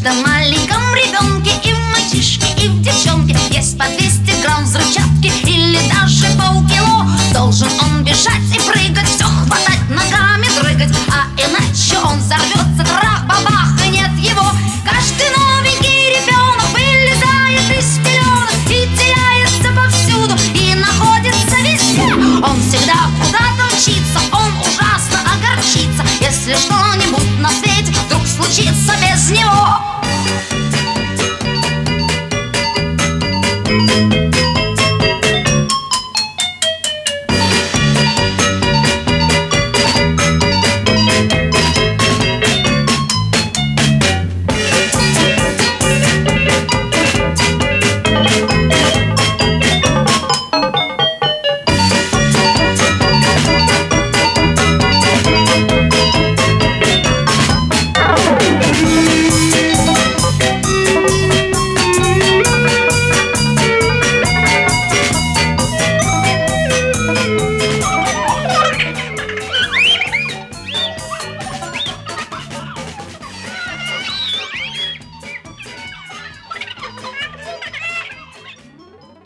каждом маленьком ребенке, и в мальчишке, и в девчонке, есть по 200 грамм взрывчатки или даже полкило. Должен он бежать и прыгать, все хватать, ногами дрыгать, а иначе он взорвется, трах-бабах, и нет его. Каждый новенький ребенок вылезает из пеленок и теряется повсюду, и находится везде. Он всегда куда-то мчится, он ужасно огорчится, если что-нибудь на свете вдруг случится без него.